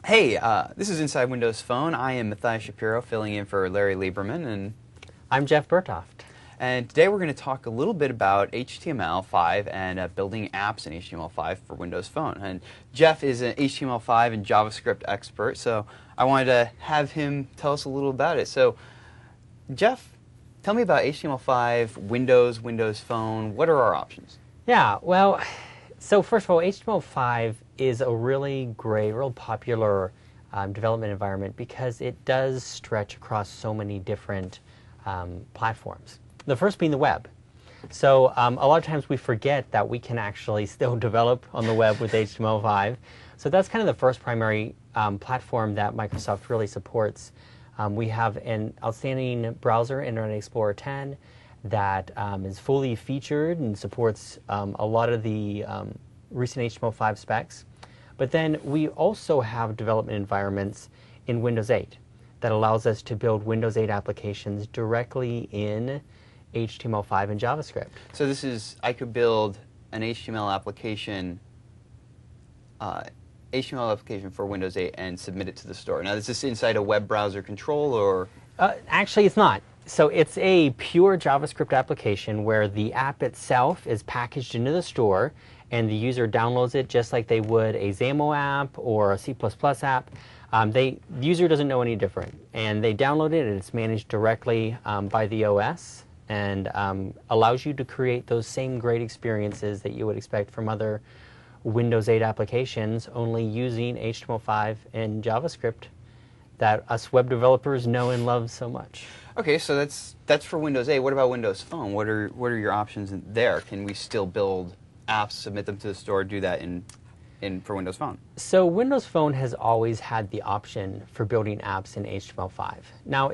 Hey, this is Inside Windows Phone. I am Matthias Shapiro, filling in for Larry Lieberman, and I'm Jeff Bertoft. And today we're going to talk a little bit about HTML5 and building apps in HTML5 for Windows Phone. And Jeff is an HTML5 and JavaScript expert, so I wanted to have him tell us a little about it. So, Jeff, tell me about HTML5, Windows Phone. What are our options? Yeah, well, so first of all, HTML5 is a really great, real popular development environment because it does stretch across so many different platforms. The first being the web. So a lot of times we forget that we can actually still develop on the web with HTML5. So that's kind of the first primary platform that Microsoft really supports. We have an outstanding browser, Internet Explorer 10, that is fully featured and supports a lot of the recent HTML5 specs. But then we also have development environments in Windows 8 that allows us to build Windows 8 applications directly in HTML5 and JavaScript. So this is, I could build an HTML application for Windows 8 and submit it to the store. Now, is this inside a web browser control, or? Actually, it's not. So it's a pure JavaScript application where the app itself is packaged into the store and the user downloads it just like they would a XAML app or a C++ app. The user doesn't know any different, and they download it, and it's managed directly by the OS and allows you to create those same great experiences that you would expect from other Windows 8 applications, only using HTML5 and JavaScript that us web developers know and love so much. Okay, so that's for Windows 8. What about Windows Phone? What are your options there? Can we still build apps, submit them to the store, do that for Windows Phone? So Windows Phone has always had the option for building apps in HTML5. Now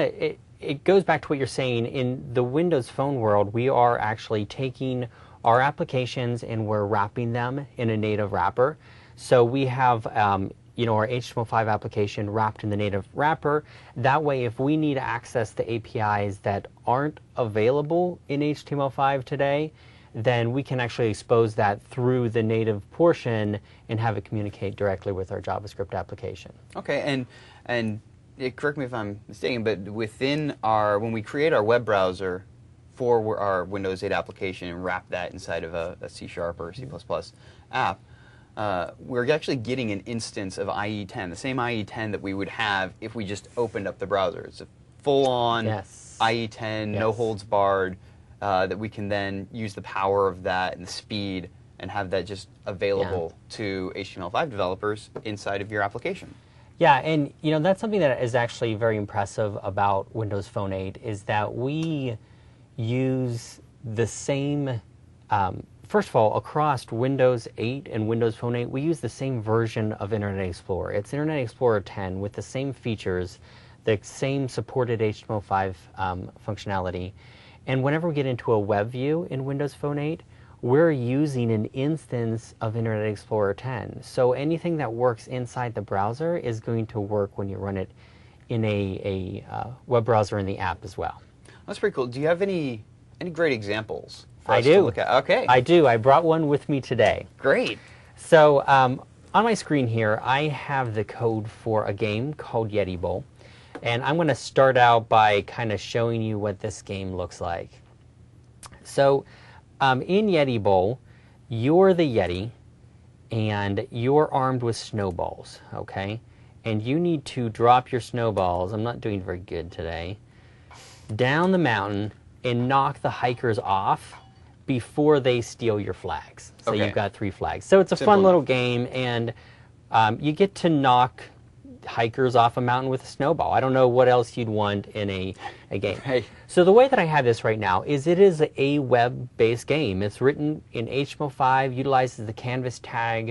it goes back to what you're saying. In the Windows Phone world, we are actually taking our applications and we're wrapping them in a native wrapper. So we have our HTML5 application wrapped in the native wrapper. That way, if we need to access the APIs that aren't available in HTML5 today, then we can actually expose that through the native portion and have it communicate directly with our JavaScript application. Okay, and correct me if I'm mistaken, but when we create our web browser for our Windows 8 application and wrap that inside of a C# or C++ app, we're actually getting an instance of IE10, the same IE10 that we would have if we just opened up the browser. It's a full-on IE10, no holds barred, that we can then use the power of that and the speed and have that just available to HTML5 developers inside of your application. Yeah, and that's something that is actually very impressive about Windows Phone 8 is that we use the same, first of all, across Windows 8 and Windows Phone 8, we use the same version of Internet Explorer. It's Internet Explorer 10 with the same features, the same supported HTML5 functionality. And whenever we get into a web view in Windows Phone 8, we're using an instance of Internet Explorer 10. So anything that works inside the browser is going to work when you run it in a web browser in the app as well. That's pretty cool. Do you have any great examples for us to look at? Okay. I do. I brought one with me today. Great. So on my screen here, I have the code for a game called Yeti Bowl. And I'm going to start out by kind of showing you what this game looks like. So in Yeti Bowl, you're the Yeti, and you're armed with snowballs, okay? And you need to drop your snowballs, I'm not doing very good today, down the mountain and knock the hikers off before they steal your flags. So you've got 3 flags. So it's a fun little game, and you get to knock hikers off a mountain with a snowball. I don't know what else you'd want in a game. Hey. So the way that I have this right now is it is a web-based game. It's written in HTML5, utilizes the canvas tag.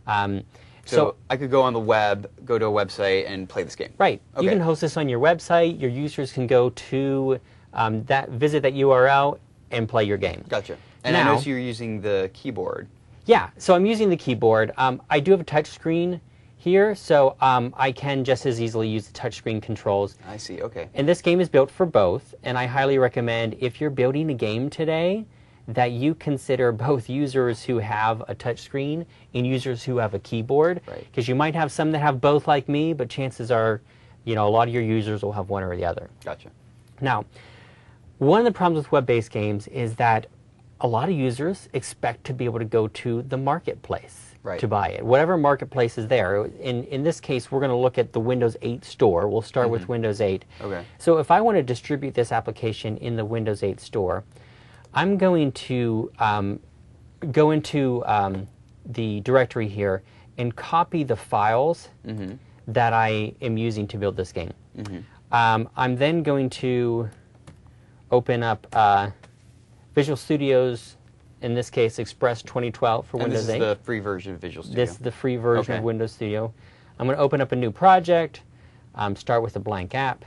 So I could go on the web, go to a website, and play this game. Right. Okay. You can host this on your website. Your users can go to visit that URL and play your game. Gotcha. And I notice you're using the keyboard. Yeah. So I'm using the keyboard. I do have a touch screen here, so I can just as easily use the touchscreen controls. I see, okay. And this game is built for both, and I highly recommend if you're building a game today that you consider both users who have a touch screen and users who have a keyboard. Right. Because you might have some that have both like me, but chances are, a lot of your users will have one or the other. Gotcha. Now, one of the problems with web-based games is that a lot of users expect to be able to go to the marketplace to buy it. Whatever marketplace is there. In this case, we're going to look at the Windows 8 store. We'll start with Windows 8. Okay. So if I want to distribute this application in the Windows 8 store, I'm going to go into the directory here and copy the files that I am using to build this game. I'm then going to open up Visual Studio's, in this case, Express 2012 for Windows 8. This is the free version of Visual Studio. This is the free version of Windows Studio. I'm going to open up a new project, start with a blank app,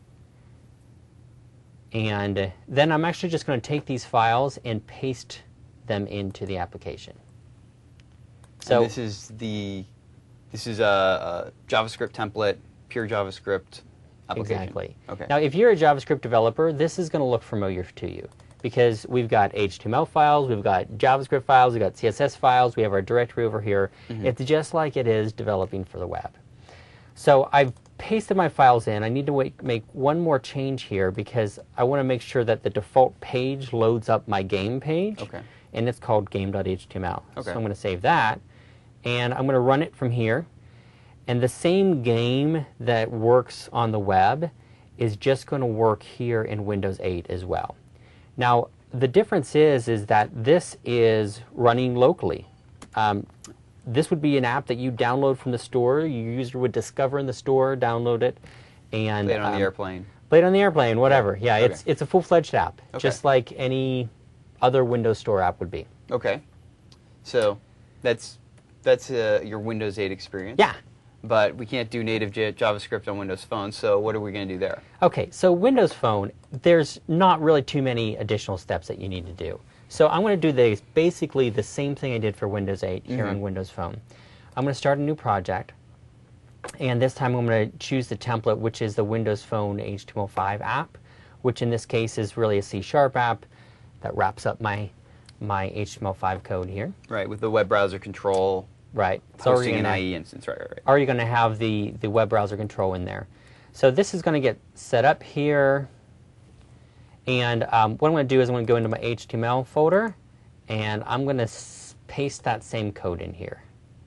and then I'm actually just going to take these files and paste them into the application. So and this is a JavaScript template, pure JavaScript application. Exactly. Okay. Now, if you're a JavaScript developer, this is going to look familiar to you because we've got HTML files, we've got JavaScript files, we've got CSS files, we have our directory over here. It's just like it is developing for the web. So I've pasted my files in. I need to make one more change here because I want to make sure that the default page loads up my game page. Okay. And it's called game.html. Okay. So I'm going to save that, and I'm going to run it from here. And the same game that works on the web is just going to work here in Windows 8 as well. Now, the difference is that this is running locally. This would be an app that you download from the store. Your user would discover in the store, download it, and play it on the airplane. Play it on the airplane, whatever. Yeah, Okay. it's a full-fledged app, Okay. just like any other Windows Store app would be. Okay. So that's your Windows 8 experience. Yeah. But we can't do native JavaScript on Windows Phone, so what are we going to do there? Okay, so Windows Phone, there's not really too many additional steps that you need to do. So I'm going to do basically the same thing I did for Windows 8 here on Windows Phone. I'm going to start a new project, and this time I'm going to choose the template, which is the Windows Phone HTML5 app, which in this case is really a C# app that wraps up my HTML5 code here. Right, with the web browser control. Right. Hosting an IE instance, right. Already going to have the web browser control in there. So this is going to get set up here. And what I'm going to do is I'm going to go into my HTML folder, and I'm going to paste that same code in here.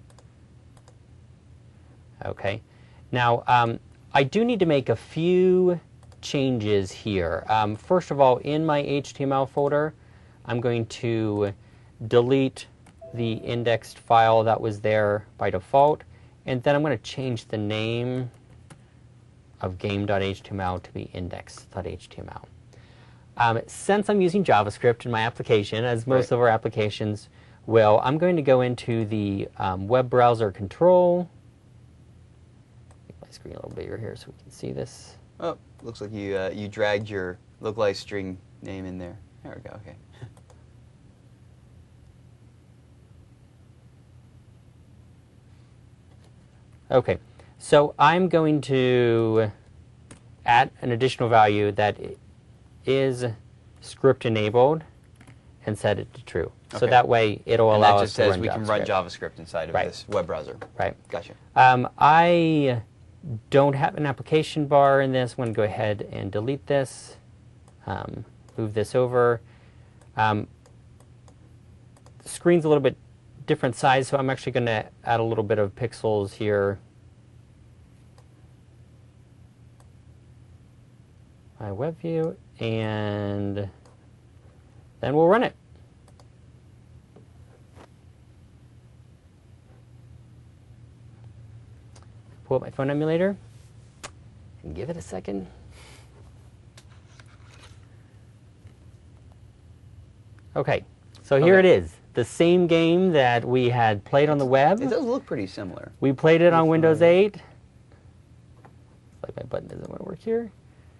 Okay. Now, I do need to make a few changes here. First of all, in my HTML folder, I'm going to delete the indexed file that was there by default, and then I'm going to change the name of game.html to be index.html. Since I'm using JavaScript in my application, as most of our applications will, I'm going to go into the web browser control. Make my screen a little bigger here so we can see this. Oh, looks like you dragged your localized string name in there. There we go, okay. Okay, so I'm going to add an additional value that is script enabled and set it to true. So Okay. that way it'll And allow that us just to says run we JavaScript. can run JavaScript inside of Right. this web browser. Right. Gotcha. I don't have an application bar in this. I'm going to go ahead and delete this, move this over. The screen's a little bit different size, so I'm actually going to add a little bit of pixels here. My web view, and then we'll run it. Pull up my phone emulator and give it a second. Okay, so here it is. The same game that we had played on the web. It does look pretty similar. We played it on Windows 8. Like my button doesn't want to work here.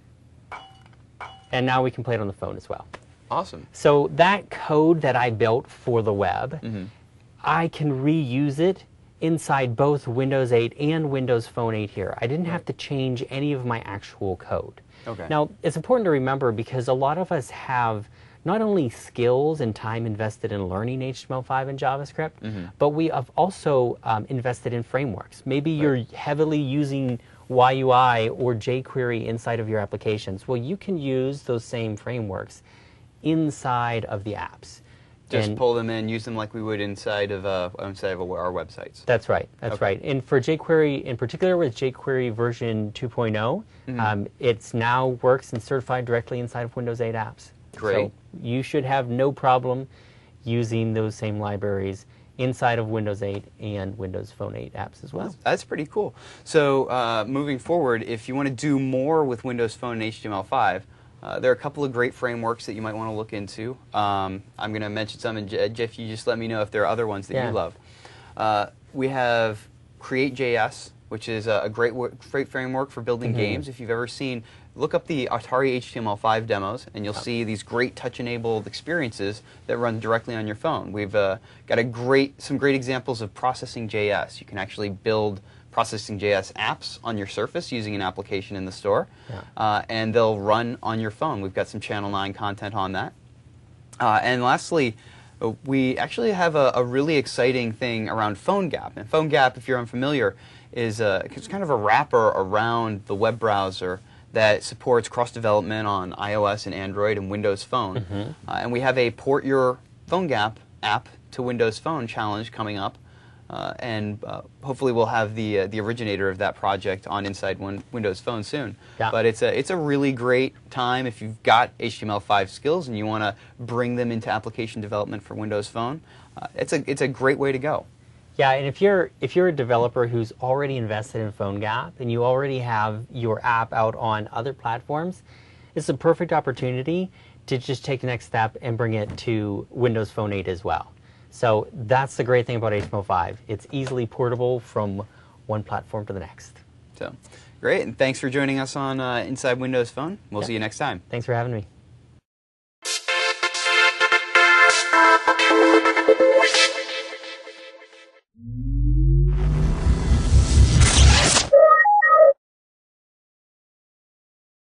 And now we can play it on the phone as well. Awesome. So that code that I built for the web, I can reuse it inside both Windows 8 and Windows Phone 8 here. I didn't have to change any of my actual code. Okay. Now, it's important to remember because a lot of us have not only skills and time invested in learning HTML5 and JavaScript, but we have also invested in frameworks. Maybe you're heavily using YUI or jQuery inside of your applications. Well, you can use those same frameworks inside of the apps. Just pull them in, use them like we would inside of our websites. That's right. That's right. And for jQuery, in particular with jQuery version 2.0, it's now works and certified directly inside of Windows 8 apps. Great. So you should have no problem using those same libraries inside of Windows 8 and Windows Phone 8 apps as well. That's pretty cool. So moving forward, if you want to do more with Windows Phone and HTML5, there are a couple of great frameworks that you might want to look into. I'm going to mention some, and Jeff, you just let me know if there are other ones that you love. We have Create.js, which is a great framework for building games. If you've ever seen, look up the Atari HTML5 demos, and you'll see these great touch-enabled experiences that run directly on your phone. We've got some great examples of Processing.js. You can actually build Processing.js apps on your Surface using an application in the store, and they'll run on your phone. We've got some Channel 9 content on that. And lastly, we actually have a really exciting thing around PhoneGap. And PhoneGap, if you're unfamiliar, is it's kind of a wrapper around the web browser that supports cross-development on iOS and Android and Windows Phone. And we have a Port Your PhoneGap app to Windows Phone challenge coming up. And hopefully we'll have the originator of that project on Inside Windows Phone soon. But it's a really great time if you've got HTML5 skills and you want to bring them into application development for Windows Phone. It's a great way to go. Yeah, and if you're a developer who's already invested in PhoneGap and you already have your app out on other platforms, it's a perfect opportunity to just take the next step and bring it to Windows Phone 8 as well. So that's the great thing about HTML5. It's easily portable from one platform to the next. So, great, and thanks for joining us on Inside Windows Phone. We'll see you next time. Thanks for having me.